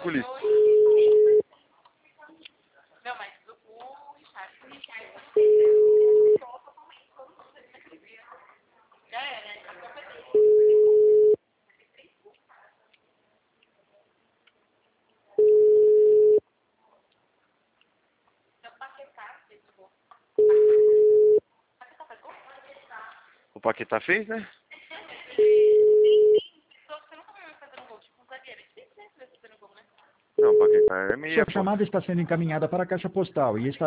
polícia. Não, mas o Richard. Já era, né? A culpa é dele. Então, Paquetá, tipo. Paquetá faz gol? O Paquetá fez, né? Você nunca viu ele fazendo gol, tipo um zagueiro. Ele sempre fazendo gol, né? Não, o Paquetá é meia. Sua chamada está sendo encaminhada para a caixa postal e está